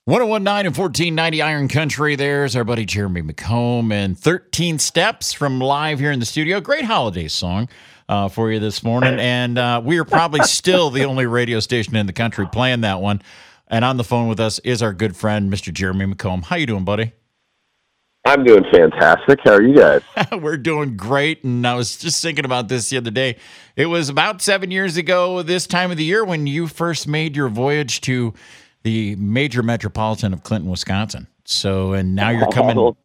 1019 and 1490 Iron Country. There's our buddy Jeremy McComb and 13 Steps from live here in the studio. Great holiday song for you this morning. And we are probably still the only radio station in the country playing that one. And on the phone with us is our good friend, Mr. Jeremy McComb. How you doing, buddy? I'm doing fantastic. How are you guys? We're doing great. And I was just thinking about this the other day. It was about 7 years ago this time of the year when you first made your voyage to the major metropolitan of Clinton, Wisconsin. So, and now you're coming.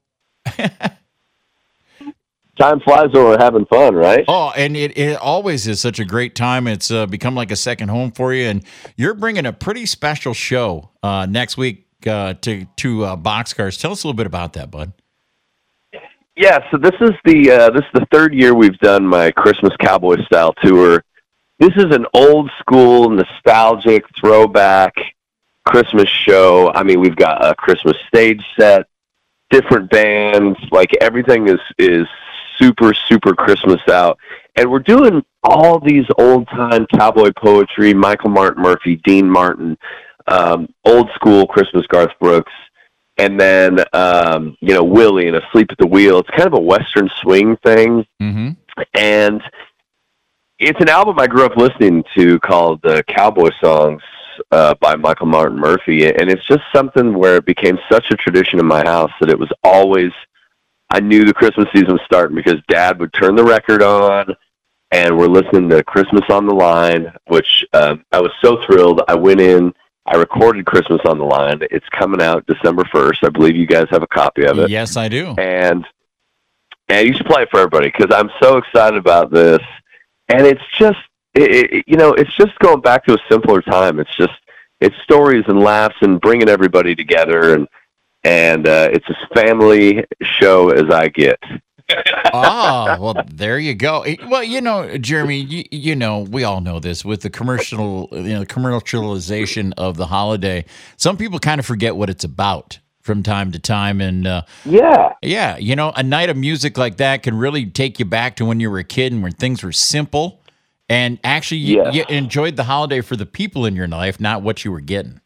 Time flies when we're having fun, right? Oh, and it always is such a great time. It's become like a second home for you. And you're bringing a pretty special show next week to Boxcars. Tell us a little bit about that, bud. Yeah, so this is the third year we've done my Christmas Cowboy style tour. This is an old school, nostalgic, throwback Christmas show. I mean, we've got a Christmas stage set, different bands, like everything is super, super Christmas out. And we're doing all these old time cowboy poetry, Michael Martin Murphey, Dean Martin, old school Christmas Garth Brooks, and then, Willie and Asleep at the Wheel. It's kind of a Western swing thing. Mm-hmm. And it's an album I grew up listening to called Cowboy Songs by Michael Martin Murphey. And it's just something where it became such a tradition in my house that it was always, I knew the Christmas season was starting because Dad would turn the record on and we're listening to Christmas on the Line, which I was so thrilled. I went in, I recorded Christmas on the Line. It's coming out December 1st. I believe you guys have a copy of it. Yes, I do. And you should play it for everybody because I'm so excited about this. And it's just, it's just going back to a simpler time. It's stories and laughs and bringing everybody together, and it's as family show as I get. Well, there you go. Well, Jeremy, we all know this with the commercialization of the holiday. Some people kind of forget what it's about from time to time, and a night of music like that can really take you back to when you were a kid and when things were simple. And actually, you enjoyed the holiday for the people in your life, not what you were getting.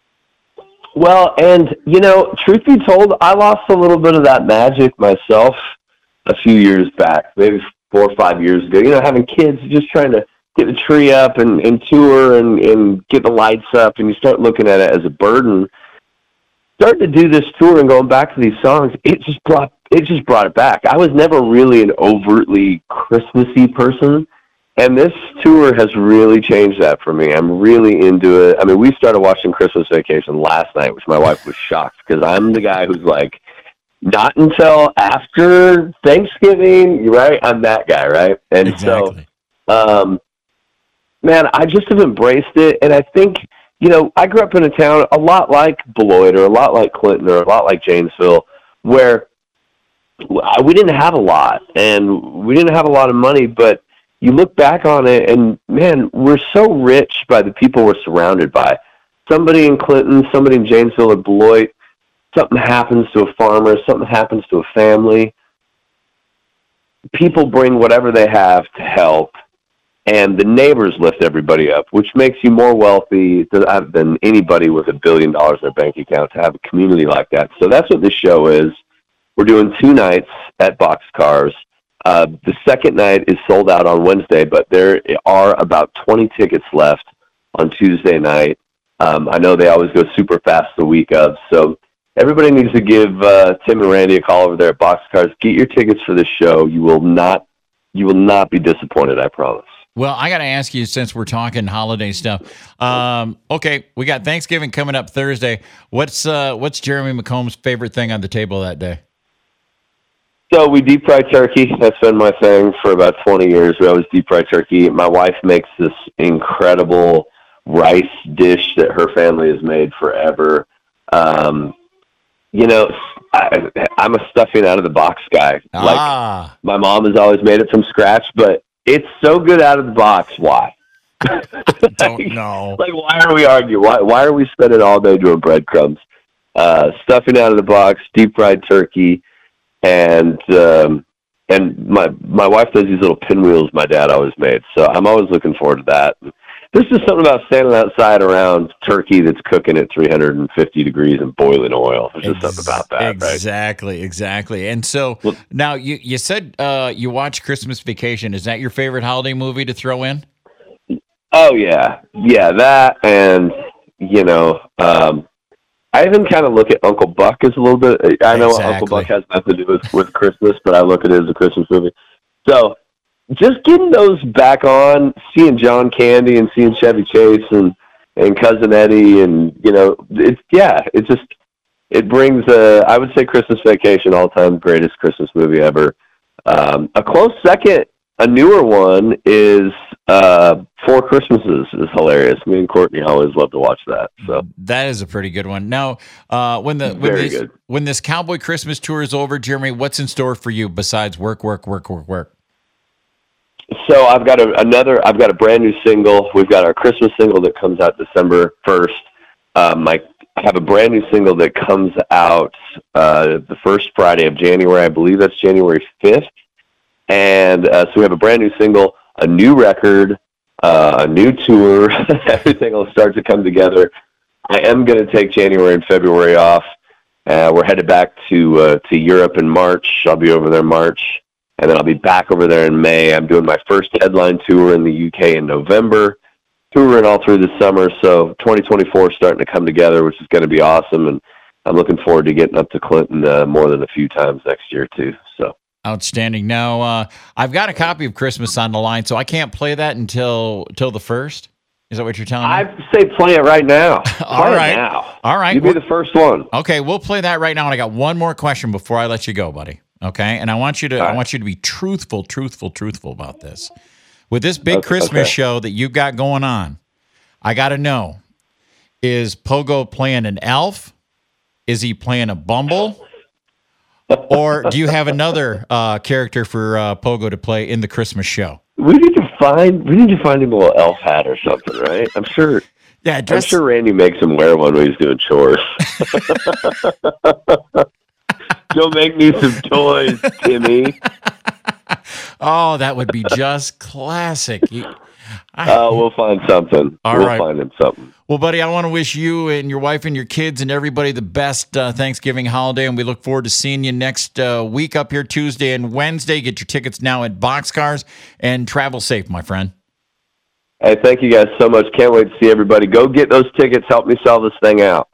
Well, and, truth be told, I lost a little bit of that magic myself a few years back, maybe 4 or 5 years ago. Having kids, just trying to get the tree up and tour and get the lights up, and you start looking at it as a burden. Starting to do this tour and going back to these songs, it just brought it back. I was never really an overtly Christmassy person. And this tour has really changed that for me. I'm really into it. I mean, we started watching Christmas Vacation last night, which my wife was shocked because I'm the guy who's like, not until after Thanksgiving, right? I'm that guy, right? And exactly. So, man, I just have embraced it. And I think, I grew up in a town a lot like Beloit or a lot like Clinton or a lot like Janesville where we didn't have a lot and we didn't have a lot of money, but you look back on it and, man, we're so rich by the people we're surrounded by. Somebody in Clinton, somebody in Janesville or Beloit, something happens to a farmer, something happens to a family. People bring whatever they have to help, and the neighbors lift everybody up, which makes you more wealthy than anybody with $1 billion in their bank account to have a community like that. So that's what this show is. We're doing 2 nights at Boxcars. The second night is sold out on Wednesday, but there are about 20 tickets left on Tuesday night. I know they always go super fast the week of, so everybody needs to give Tim and Randy a call over there at Boxcars. Get your tickets for this show. You will not be disappointed, I promise. Well, I got to ask you, since we're talking holiday stuff. Okay, we got Thanksgiving coming up Thursday. What's Jeremy McComb's favorite thing on the table that day? So we deep fry turkey. That's been my thing for about 20 years. We always deep fry turkey. My wife makes this incredible rice dish that her family has made forever. I'm a stuffing out of the box guy. Like my mom has always made it from scratch, but it's so good out of the box. Why? Don't know. Like, why are we arguing? Why are we spending all day doing breadcrumbs? Stuffing out of the box, deep fried turkey. And my wife does these little pinwheels my dad always made. So I'm always looking forward to that. there's just something about standing outside around turkey that's cooking at 350 degrees and boiling oil. There's just something about that, Exactly. And so now you said you watch Christmas Vacation. Is that your favorite holiday movie to throw in? Oh yeah, that, and I even kind of look at Uncle Buck as a little bit. I know Uncle Buck has nothing to do with Christmas, but I look at it as a Christmas movie. So just getting those back on, seeing John Candy and seeing Chevy Chase and Cousin Eddie, and it brings I would say Christmas Vacation, all time greatest Christmas movie ever. A close second, a newer one is Four Christmases is hilarious. Me and Courtney always love to watch that. So that is a pretty good one. Now, when this Cowboy Christmas tour is over, Jeremy, what's in store for you besides work? So I've got a brand new single. We've got our Christmas single that comes out December 1st. I have a brand new single that comes out the first Friday of January. I believe that's January 5th. And so we have a brand new single, a new record, a new tour. Everything will start to come together. I am going to take January and February off. We're headed back to Europe in March. I'll be over there in March. And then I'll be back over there in May. I'm doing my first headline tour in the UK in November, touring all through the summer. So 2024 is starting to come together, which is going to be awesome. And I'm looking forward to getting up to Clinton more than a few times next year, too. So outstanding. Now, I've got a copy of Christmas on the line, so I can't play that until the 1st. Is that what you're telling me? I say play it right now. All right. You be the first one. Okay, we'll play that right now. And I got one more question before I let you go, buddy. Okay, and I want you to be truthful about this. With this big Christmas show that you've got going on, I got to know: is Pogo playing an elf? Is he playing a Bumble? Or do you have another character for Pogo to play in the Christmas show? We need to find him a little elf hat or something, right? I'm sure. Yeah, I'm sure Randy makes him wear one when he's doing chores. Go make me some toys, Timmy. Oh, that would be just classic. We'll find something. We'll find him something. Well, buddy, I want to wish you and your wife and your kids and everybody the best Thanksgiving holiday, and we look forward to seeing you next week up here Tuesday and Wednesday. Get your tickets now at Boxcars, and travel safe, my friend. Hey, thank you guys so much. Can't wait to see everybody. Go get those tickets. Help me sell this thing out.